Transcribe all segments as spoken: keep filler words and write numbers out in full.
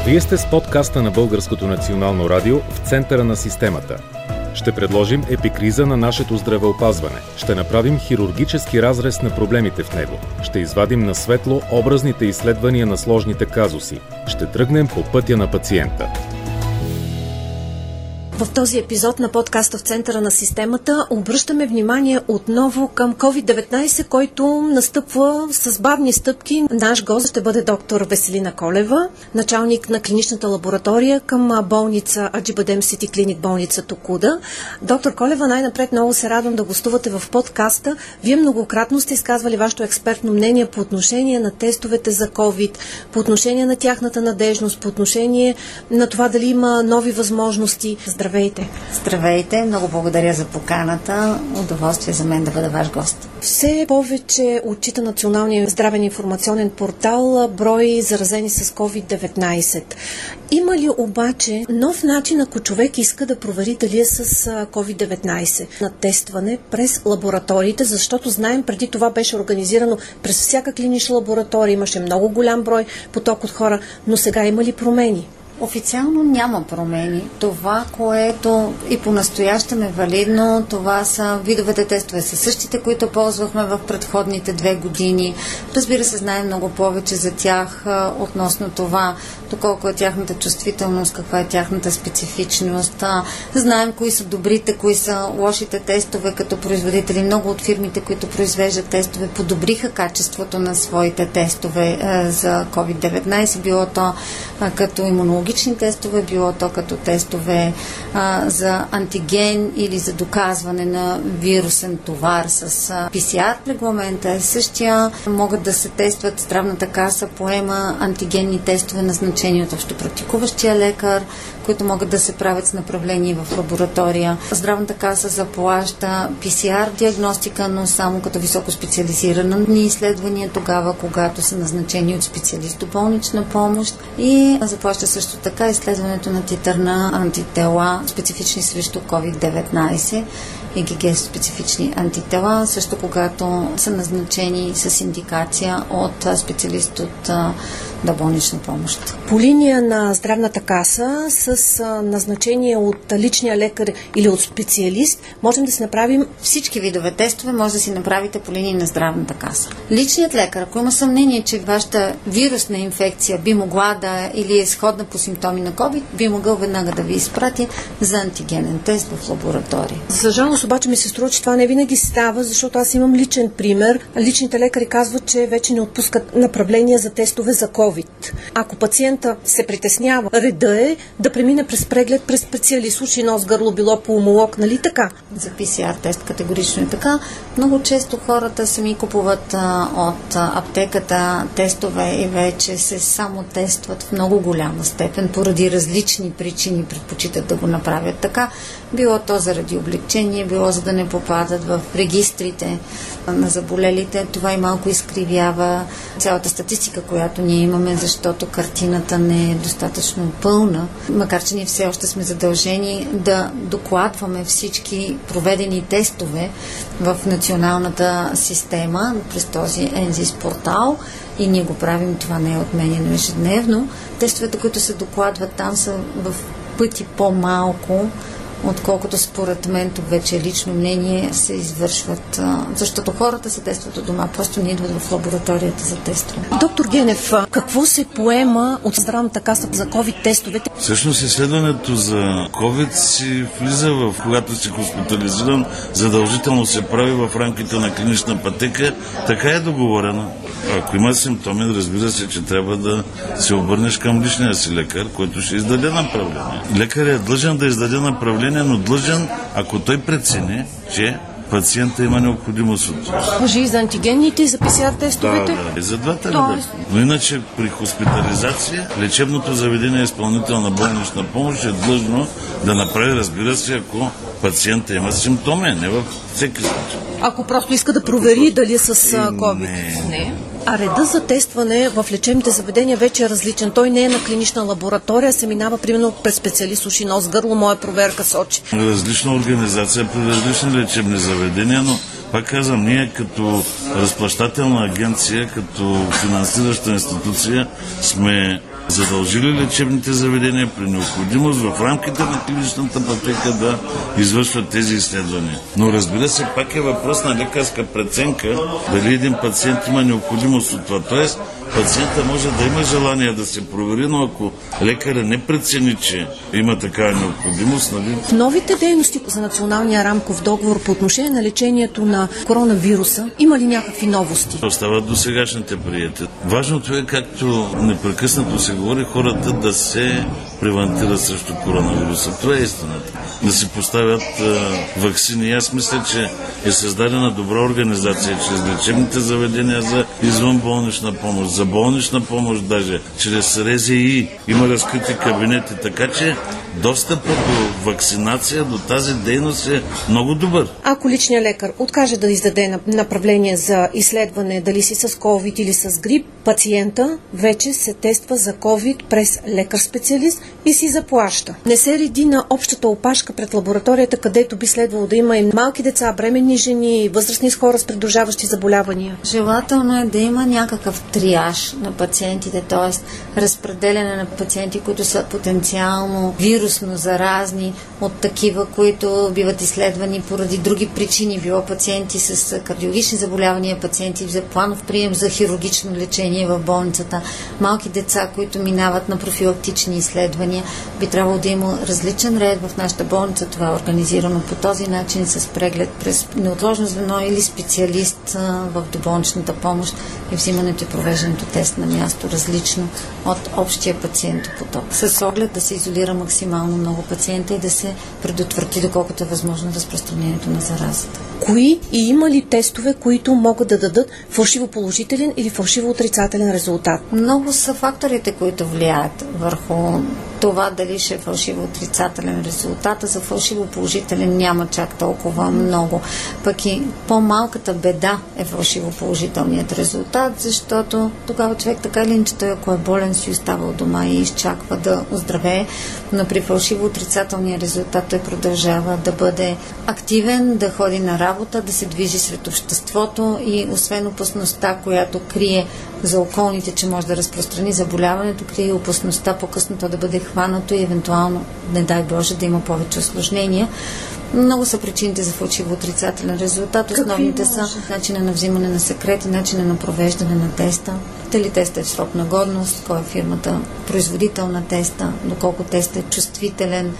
Вие сте с подкаста на Българското национално радио в центъра на системата. Ще предложим епикриза на нашето здравеопазване. Ще направим хирургически разрез на проблемите в него. Ще извадим на светло образните изследвания на сложните казуси. Ще тръгнем по пътя на пациента. В този епизод на подкаста в центъра на системата обръщаме внимание отново към ковид деветнайсет, който настъпва с бавни стъпки. Наш гост ще бъде доктор Веселина Колева, началник на клиничната лаборатория към болница Аджибадем Сити Клиник, болница Токуда. Доктор Колева, най-напред много се радвам да гостувате в подкаста. Вие многократно сте изказвали вашето експертно мнение по отношение на тестовете за COVID, по отношение на тяхната надежност, по отношение на това дали има нови възможности. Здравейте! Здравейте! Много благодаря за поканата. Удоволствие за мен да бъда ваш гост. Все повече отчита Националния здравен информационен портал брой заразени с ковид деветнайсет. Има ли обаче нов начин, ако човек иска да провери дали е с ковид деветнайсет? На тестване през лабораториите, защото знаем, преди това беше организирано през всяка клинична лаборатория. Имаше много голям брой поток от хора, но сега има ли промени? Официално няма промени. Това, което и по-настоящем е валидно, това са видовете тестове са същите, които ползвахме в предходните две години. Разбира се, знаем много повече за тях а, относно това, доколко е тяхната чувствителност, каква е тяхната специфичност. А, знаем кои са добрите, кои са лошите тестове като производители. Много от фирмите, които произвеждат тестове, подобриха качеството на своите тестове а, за ковид деветнайсет, било то а, като имунология, тестове, било то като тестове а, за антиген или за доказване на вирусен товар с а, пи си ар. Регламента е същия. Могат да се тестват, здравната каса поема антигенни тестове, назначени от общопрактикуващия лекар, които могат да се правят с направление в лаборатория. Здравната каса заплаща пи си ар диагностика, но само като високо специализирани изследвания, тогава, когато са назначени от специалист до болнична помощ, и заплаща също така изследването на титър на антитела, специфични срещу ковид деветнайсет, и ге ге специфични антитела, също когато са назначени с индикация от специалист от доболнична помощ. По линия на здравната каса с назначение от личния лекар или от специалист, можем да си направим всички видове тестове, може да си направите по линия на здравната каса. Личният лекар, ако има съмнение, че вашата вирусна инфекция би могла да или е сходна по симптоми на COVID, би могъл веднага да ви изпрати за антигенен тест в лаборатория. За жалост обаче ми се струва, че това не винаги става, защото аз имам личен пример. Личните лекари казват, че вече не отпускат направления за тестове за COVID. Ако пациента се притеснява, реда е да премине през преглед през специалист, уши, нос, гърло, било пулмолог, нали така? За пи си ар тест категорично е така. Много често хората сами купуват а, от а, аптеката тестове и вече се само тестват в много голяма степен, поради различни причини предпочитат да го направят така. Било то заради облегчение, било за да не попадат в регистрите на заболелите. Това и малко изкривява цялата статистика, която ние имаме, защото картината не е достатъчно пълна, макар че ние все още сме задължени да докладваме всички проведени тестове в националната система през този ЕНЗИС портал, и ние го правим, това не е отменено ежедневно. Тестовете, които се докладват там, са в пъти по-малко, отколкото според мен, тук вече е лично мнение, се извършват, защото хората се тестват от дома, просто не идват в лабораторията за тестване. Доктор Генев, какво се поема от здравната каса за COVID тестовете? Всъщност изследването за COVID си влиза в, когато си хоспитализиран, задължително се прави в рамките на клинична пътека, така е договорено. Ако има симптоми, разбира се, че трябва да се обърнеш към личния си лекар, който ще издаде направление. Лекарът е длъжен да издаде направление, но длъжен, ако той прецени, че пациента има необходимост от това. Може и за антигенните, и за пи си ар тестовете? Да, да, и за двата вида. Но иначе при хоспитализация лечебното заведение изпълнителна болнична помощ е длъжно да направи, разбира се, ако пациента има симптоми, не във всеки случай. Ако просто иска да провери дали е с COVID? Не. Не. А реда за тестване в лечебните заведения вече е различен. Той не е на клинична лаборатория, се минава примерно през специалист уши, нос, гърло, моя проверка сочи. Различна организация при различни лечебни заведения, но пак казвам, ние като разплащателна агенция, като финансираща институция сме задължили лечебните заведения при необходимост в рамките на клиничната пътека да извършват тези изследвания. Но разбира се, пак е въпрос на лекарска преценка дали един пациент има необходимост от това. Тоест, пациента може да има желание да се провери, но ако лекаря не прецени, че има такава необходимост, нали? В новите дейности за националния рамков договор по отношение на лечението на коронавируса има ли някакви новости? Остават до сегашните приети. Важното е, както непрекъснато се говори, хората да се превентират срещу коронавируса. Това е истината. Да си поставят а, ваксини. Аз мисля, че е създадена добра организация чрез лечебните заведения за извънболнична помощ, за болнична помощ даже, чрез РЗИ. Има разкрити кабинети, така че достъпът до вакцинация, до тази дейност е много добър. Ако личният лекар откаже да издаде направление за изследване дали си с COVID или с грип, пациента вече се тества за COVID през лекар-специалист и си заплаща. Не се реди на общата опашка пред лабораторията, където би следвало да има и малки деца, бременни жени, възрастни хора с придружаващи заболявания. Желателно е да има някакъв триаж на пациентите, т.е. разпределяне на пациенти, които са потенциално вирусно заразни от такива, които биват изследвани поради други причини, било пациенти с кардиологични заболявания, пациенти за планов прием за хирургично лечение в болницата, малки деца, които минават на профилактични изследвания. Би трябвало да има различен ред в нашата болница. Това е организирано по този начин с преглед през неотложно звено или специалист в доболничната помощ и взимането и провеждането тест на място различно от общия пациентопоток. С оглед да се изолира максимално много пациента и да се предотврати доколкото е възможно разпространението на заразата. Кои и има ли тестове, които могат да дадат фалшиво положителен или фалшиво отрицателен резултат? Много са факторите, които влияят върху това дали ще е фалшиво отрицателен резултат, а за фалшиво положителен няма чак толкова много. Пък и по-малката беда е фалшиво положителният резултат, защото тогава човек така или иначе, той ако е болен, си остава от дома и изчаква да оздравее, но при фалшиво отрицателния резултат той продължава да бъде активен, да ходи на работа, да се движи сред обществото и освен опасността, която крие за околните, че може да разпространи заболяването, крие опасността по-късно то да бъде хванато и евентуално, не дай Боже, да има повече осложнения. Много са причините за фалшиво отрицателен резултат. Основните са начина на взимане на секрети, начина на провеждане на теста. Дали теста е в срок на годност, кой е фирмата производител на теста, доколко тестът е чувствителен,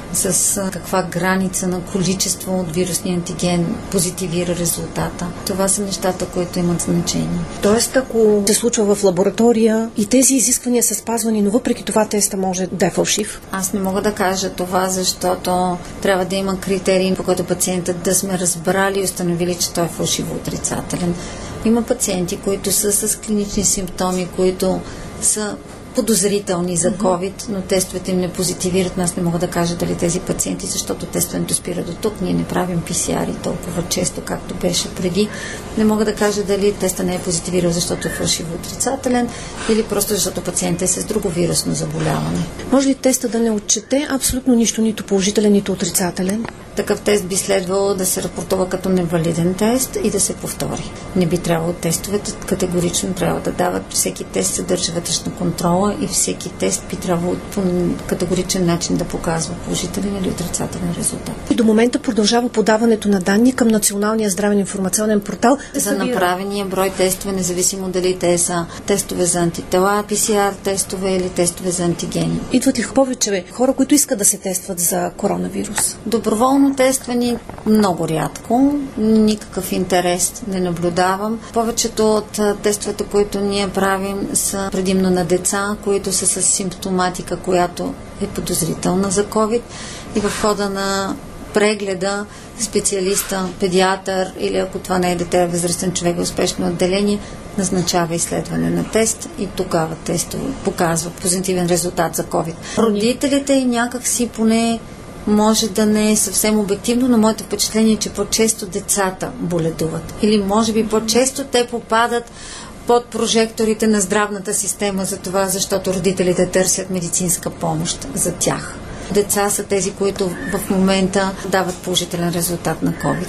с каква граница на количество от вирусния антиген позитивира резултата. Това са нещата, които имат значение. Тоест, ако се случва в лаборатория и тези изисквания са спазвани, но въпреки това теста може да е фалшив? Аз не мога да кажа това, защото трябва да има критерии, по който пациентът да сме разбрали и установили, че той е фалшиво отрицателен. Има пациенти, които са с клинични симптоми, които са подозрителни за COVID, но тестовете им не позитивират. Аз не мога да кажа дали тези пациенти, защото тестването спира до тук. Ние не правим пи си ар-и толкова често, както беше преди. Не мога да кажа дали теста не е позитивирал, защото е фалшиво отрицателен или просто защото пациентът е с друго вирусно заболяване. Може ли теста да не отчете абсолютно нищо, нито положителен, нито отрицателен? Такъв тест би следвало да се рапортува като невалиден тест и да се повтори. Не би трябвало тестовете категорично трябва да дават. Всеки тест съдържа вътрешна контрола и всеки тест би трябвало по категоричен начин да показва положителен или отрицателен резултат. И до момента продължава подаването на данни към Националния здравен информационен портал. За направения брой тестове, независимо дали те са тестове за антитела, пи си ар тестове или тестове за антигени. Идват ли повече хора, които искат да се тестват за коронавирус? Доброволно тествани много рядко. Никакъв интерес не наблюдавам. Повечето от тестовете, които ние правим, са предимно на деца, които са с симптоматика, която е подозрителна за COVID. И в хода на прегледа специалиста, педиатър или ако това не е дете, възрастен човек в успешно отделение, назначава изследване на тест и тогава тестове показва позитивен резултат за COVID. Родителите и някак си поне може да не е съвсем обективно, но моето впечатление е, че по-често децата боледуват. Или може би по-често те попадат под прожекторите на здравната система за това, защото родителите търсят медицинска помощ за тях. Деца са тези, които в момента дават положителен резултат на COVID.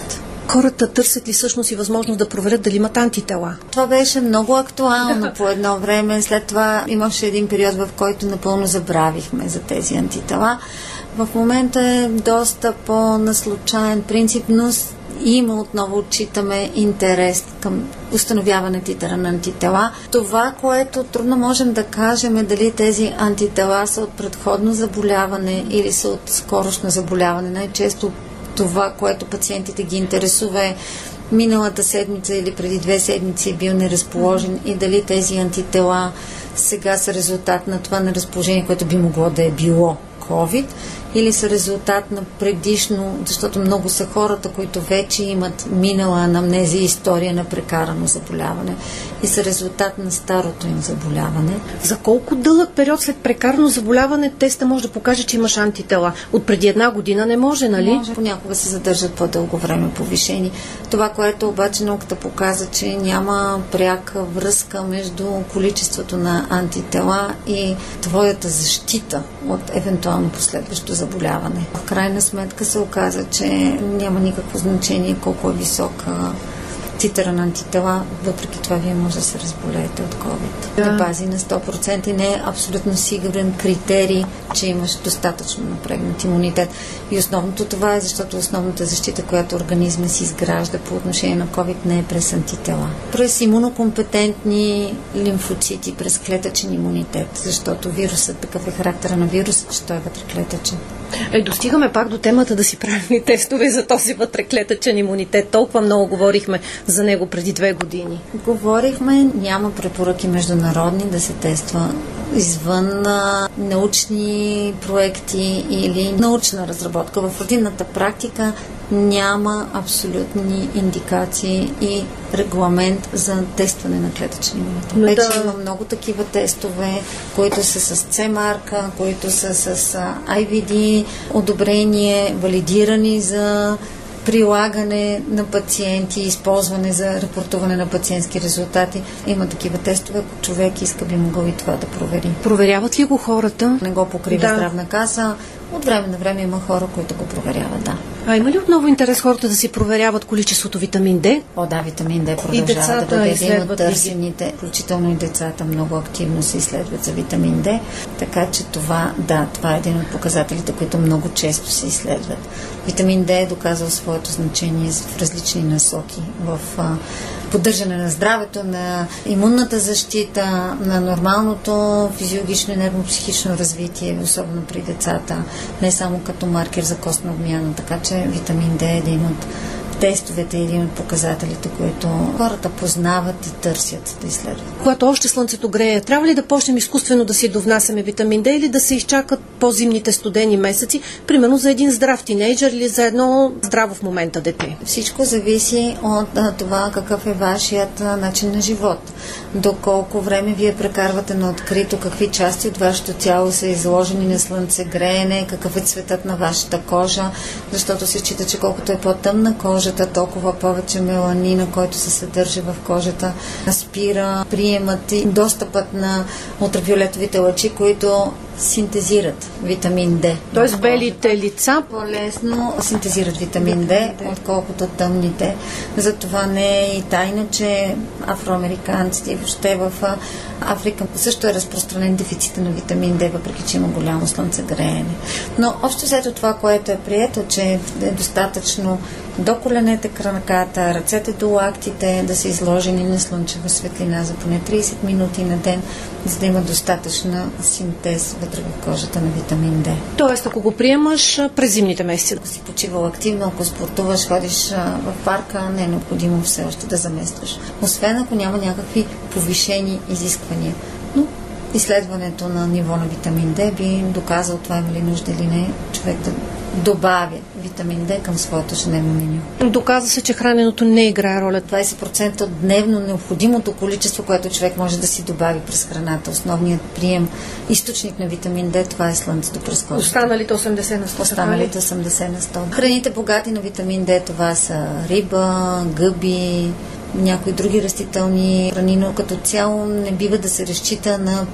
Хората търсят ли всъщност и възможност да проверят дали имат антитела? Това беше много актуално по едно време. След това имаше един период, в който напълно забравихме за тези антитела. В момента е доста по-наслучаен принцип, но има отново отчитаме интерес към установяване титъра на антитела. Това, което трудно можем да кажем е дали тези антитела са от предходно заболяване или са от скорошно заболяване. Най-често това, което пациентите ги интересува е миналата седмица или преди две седмици е бил неразположен и дали тези антитела сега са резултат на това неразположение, което би могло да е било COVID, или са резултат на предишно, защото много са хората, които вече имат минала анамнезия и история на прекарано заболяване и са резултат на старото им заболяване. За колко дълъг период след прекарано заболяване теста може да покаже, че имаш антитела? От преди една година не може, нали? Може. Понякога се задържат по-дълго време повишени. Това, което обаче науката показа, че няма пряка връзка между количеството на антитела и твоята защита от евентуално последващо заболяване. В крайна сметка се оказа, че няма никакво значение колко е висока титъра на антитела, въпреки това вие може да се разболеете от COVID. Да. На бази на сто процента не е абсолютно сигурен критерий, че имаш достатъчно напрегнат имунитет. И основното това е, защото основната защита, която организма си изгражда по отношение на COVID, не е през антитела. През имунокомпетентни лимфоцити, през клетъчен имунитет, защото вирусът, такъв е характера на вируса, че той е вътреклетъчен. Е, достигаме пак до темата да си правим тестове за този вътреклетъчен имунитет. Толкова много говорихме за него преди две години. Говорихме, няма препоръки международни да се тества извън а, научни проекти или научна разработка. В родинната практика няма абсолютни индикации и регламент за тестване на клетъчни имунитет. Но Вече да. има много такива тестове, които са с С марка, които са с Ай Ви Ди, одобрение, валидирани за прилагане на пациенти, използване за репортуване на пациентски резултати. Има такива тестове, ако човек иска, би могъл и това да провери. Проверяват ли го хората? Не го покрива Да. здравна каса. От време на време има хора, които го проверяват, да. А има ли отново интерес хората да си проверяват количеството витамин Д? О, да, витамин Д продължава децата да бъде един изследват от ли ги? търсените, включително и децата много активно се изследват за витамин Д, така че това, да, това е един от показателите, които много често се изследват. Витамин Д е доказал своето значение в различни насоки, в а, поддържане на здравето, на имунната защита, на нормалното физиологично и нервно-психично развитие, особено при децата, не само като маркер за костна обмяна, така че витамин Д е един от тестовете, един от показателите, които хората познават и търсят да изследват. Когато още слънцето грее, трябва ли да почнем изкуствено да си довнасяме витамин Д или да се изчакат по-зимните студени месеци, примерно за един здрав тинейджър или за едно здраво в момента дете? Всичко зависи от а, това какъв е вашият а, начин на живот. Доколко време вие прекарвате на открито, какви части от вашето тяло са изложени на слънцегреене, какъв е цветът на вашата кожа, защото се счита, че колкото е по-тъмна кожа, толкова повече меланина, който се съдържа в кожата, спира приемат и достъпът на ултравиолетовите лъчи, които синтезират витамин Д. Тоест белите лица по-лесно синтезират витамин Д, отколкото тъмните. Затова не е и тайна, че афроамериканците и въобще в Африка също е разпространен дефицит на витамин Д, въпреки че има голямо слънцегреене. Но общо взето това, което е прието, че е достатъчно до коленете, краката, ръцете до лактите да са изложени на слънчева светлина за поне трийсет минути на ден, за да има достатъчна синтез вътре в кожата на витамин Д. Тоест, ако го приемаш през зимните месеци. Ако си почивал активно, ако спортуваш, ходиш в парка, не е необходимо все още да заместваш. Освен ако няма някакви повишени изисквания. Но изследването на ниво на витамин Д би доказал това има ли нужда или не човек да добавя витамин Д към своето ежедневно меню. Доказа се, че храненето не играе роля. двайсет процента от дневно необходимото количество, което човек може да си добави през храната. Основният прием, източник на витамин Д, това е слънцето през кожата. Останалите осемдесет на сто. Останалите осемдесет на сто. Храните богати на витамин Д, това са риба, гъби, някои други растителни храни, но като цяло не бива да се разчита на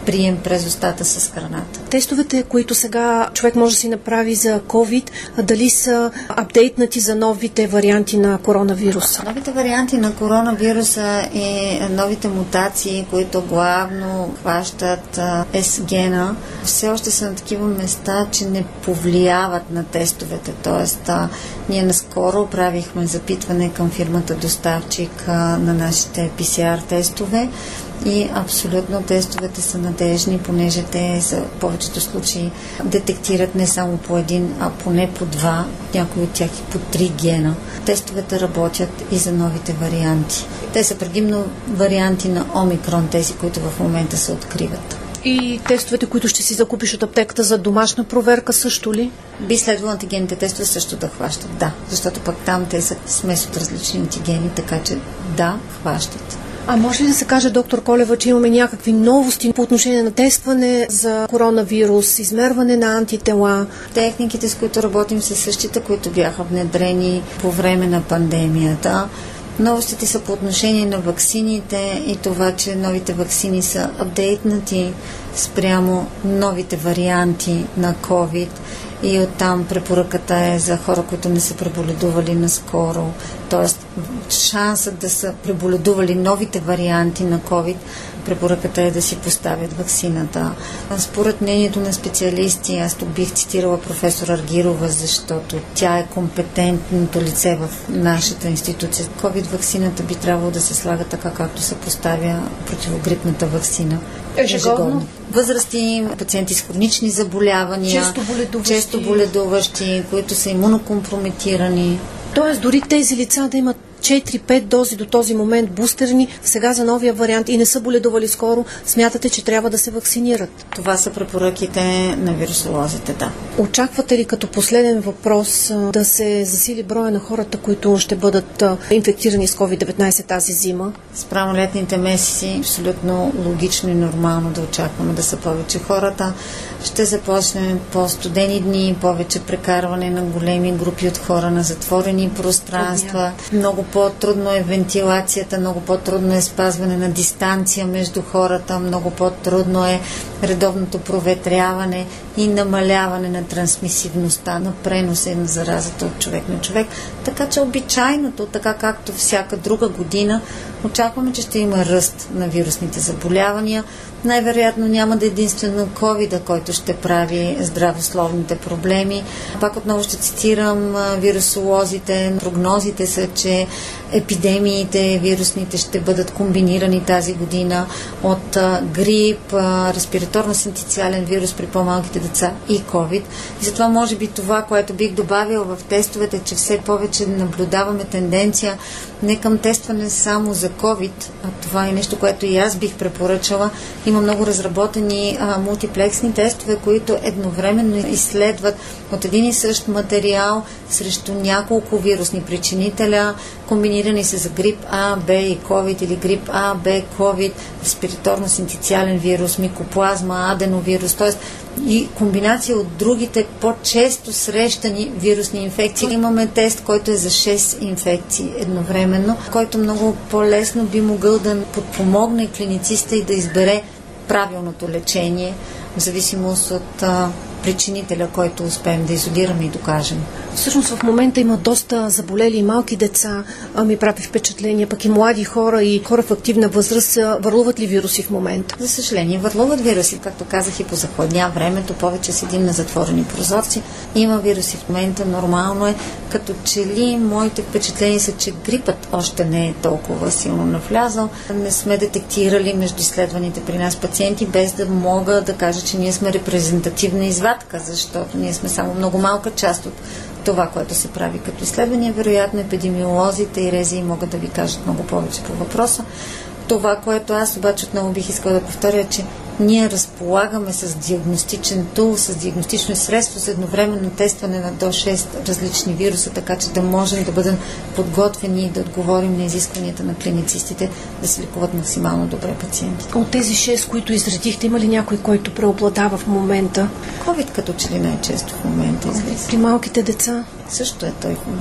прием през устата с храната. Тестовете, които сега човек може да си направи за COVID, дали са апдейтнати за новите варианти на коронавируса? Новите варианти на коронавируса и новите мутации, които главно хващат S-гена, все още са на такива места, че не повлияват на тестовете. Тоест, а, ние наскоро правихме запитване към фирмата доставчик а, на нашите пи си ар тестове и абсолютно тестовете са надежни, понеже те за повечето случаи детектират не само по един, а поне по два, някои от тях и по три гена. Тестовете работят и за новите варианти. Те са предимно варианти на Омикрон, тези, които в момента се откриват. И тестовете, които ще си закупиш от аптеката за домашна проверка, също ли? Би следвало антигените тестове също да хващат, да. Защото пък там те са смес от различни антигени, така че да, хващат. А може ли да се каже, доктор Колева, че имаме някакви новости по отношение на тестване за коронавирус, измерване на антитела? Техниките, с които работим, са същите, които бяха внедрени по време на пандемията. Новостите са по отношение на ваксините и това, че новите ваксини са апдейтнати спрямо новите варианти на COVID и оттам препоръката е за хора, които не са преболедували наскоро. Тоест, шансът да са преболедували новите варианти на COVID, препоръката е да си поставят ваксината. Според мнението на специалисти, аз тук бих цитирала професор Аргирова, защото тя е компетентното лице в нашата институция. COVID ваксината би трябвало да се слага така, както се поставя противогрипната ваксина. Ежегодно. Възрасти, пациенти с хронични заболявания, често боледуващи, често боледуващи, които са имунокомпрометирани. Тоест дори тези лица да имат четири-пет дози до този момент бустерни, сега за новия вариант и не са боледували скоро, смятате, че трябва да се вакцинират? Това са препоръките на вирусолозите, да. Очаквате ли като последен въпрос да се засили броя на хората, които ще бъдат инфектирани с ковид деветнайсет тази зима? Спрямо летните месеци, абсолютно логично и нормално да очакваме да са повече хората. Ще започнем по-студени дни, повече прекарване на големи групи от хора на затворени пространства. Много по-трудно е вентилацията, много по-трудно е спазване на дистанция между хората, много по-трудно е редовното проветряване и намаляване на трансмисивността, на преноса и на заразата от човек на човек. Така че обичайното, така както всяка друга година, очакваме, че ще има ръст на вирусните заболявания. Най-вероятно няма да е единствено ковида, който ще прави здравословните проблеми. Пак отново ще цитирам вирусолозите. Прогнозите са, че епидемиите вирусните ще бъдат комбинирани тази година от грип, респираторно-синтециален вирус при по-малките деца и ковид. И затова може би това, което бих добавил в тестовете, че все повече наблюдаваме тенденция не към тестване само за ковид, а това е нещо, което и аз бих препоръчала. Има много разработени а, мултиплексни тестове, които едновременно изследват от един и същ материал срещу няколко вирусни причинителя, комбинирани се за грип А, Б и ковид или грип А, Б, ковид, респираторно-синтециален вирус, микоплазма, аденовирус, т.е. и комбинация от другите по-често срещани вирусни инфекции. Имаме тест, който е за шест инфекции едновременно, който много по-лесно би могъл да подпомогне клинициста и да избере правилното лечение, в зависимост от а, причинителя, който успеем да изолираме и докажем. Всъщност в момента има доста заболели и малки деца, а ми прави впечатление, пък и млади хора и хора в активна възраст. Върлуват ли вируси в момента? За съжаление, върлуват вируси, както казах, и по захладня времето, повече седим на затворени прозорци. Има вируси в момента, нормално е. Като че ли моите впечатления са, че грипът още не е толкова силно навлязал. Не сме детектирали между изследваните при нас пациенти, без да мога да кажа, че ние сме репрезентативна извадка, защото ние сме само много малка част от това, което се прави като изследвания. Вероятно епидемиолозите и рези могат да ви кажат много повече по въпроса. Това, което аз обаче отново бих искала да повторя, е, че ние разполагаме с диагностичен тул, с диагностично средство за едновременно тестване на до шест различни вируса, така че да можем да бъдем подготвени и да отговорим на изискванията на клиницистите да се лекуват максимално добре пациентите. От тези шест, които изредихте, има ли някой, който преобладава в момента? ковид като че ли най-често в момента излиза. При малките деца? Също е той в момента.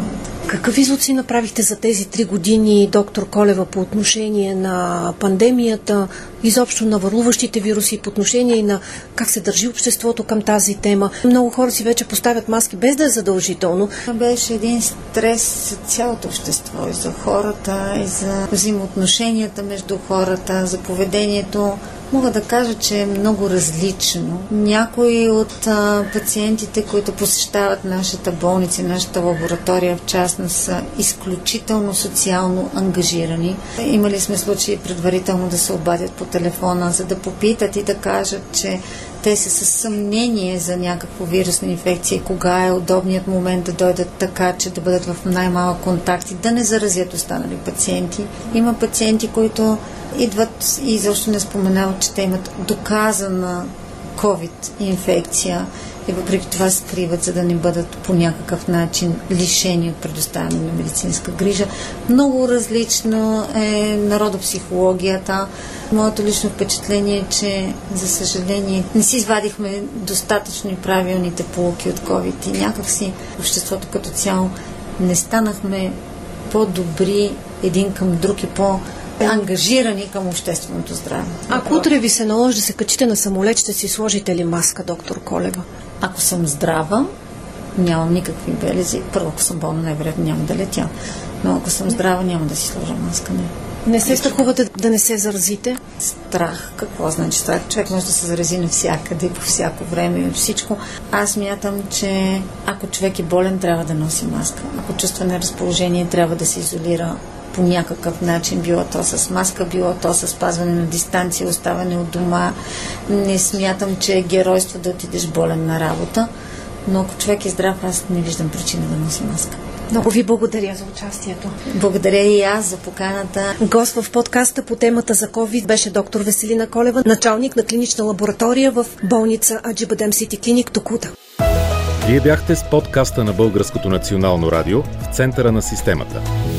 Какъв извод си направихте за тези три години, доктор Колева, по отношение на пандемията, изобщо на върлуващите вируси, по отношение и на как се държи обществото към тази тема? Много хора си вече поставят маски без да е задължително. Беше един стрес за цялото общество, и за хората, и за взаимоотношенията между хората, за поведението. Мога да кажа, че е много различно. Някои от а, пациентите, които посещават нашата болница, нашата лаборатория в частност, са изключително социално ангажирани. Имали сме случаи предварително да се обадят по телефона, за да попитат и да кажат, че те са със съмнение за някаква вирусна инфекция, кога е удобният момент да дойдат така, че да бъдат в най-малък контакт и да не заразят останали пациенти. Има пациенти, които идват и изобщо не споменават, че те имат доказана ковид инфекция и въпреки това скриват, за да не бъдат по някакъв начин лишени от предоставяне на медицинска грижа. Много различно е народопсихологията. Моето лично впечатление е, че за съжаление не си извадихме достатъчно и правилните поуки от ковид и някакси обществото като цяло не станахме по-добри един към друг и по- ангажирани към общественото здраве. Ако утре ви се наложи да се качите на самолет, ще си сложите ли маска, доктор Колева? Ако съм здрава, нямам никакви белези. Първо, ако съм болна, най-вероятно няма да летя. Но ако съм здрава, няма да си сложа маска. Не. Не се страхувате да не се заразите? Страх. Какво значи страх? Човек може да се зарази навсякъде, по всяко време и всичко. Аз мятам, че ако човек е болен, трябва да носи маска. Ако чувства неразположение, трябва да се изолира по някакъв начин, било то с маска, било то с спазване на дистанция, оставане от дома. Не смятам, че е геройство да отидеш болен на работа, но ако човек е здрав, аз не виждам причина да носи маска. Много ви благодаря за участието. Благодаря и аз за поканата. Гост в подкаста по темата за COVID беше доктор Веселина Колева, началник на клинична лаборатория в болница Аджибадем Сити Клиник, Токуда. Вие бяхте с подкаста на Българското национално радио в центъра на системата.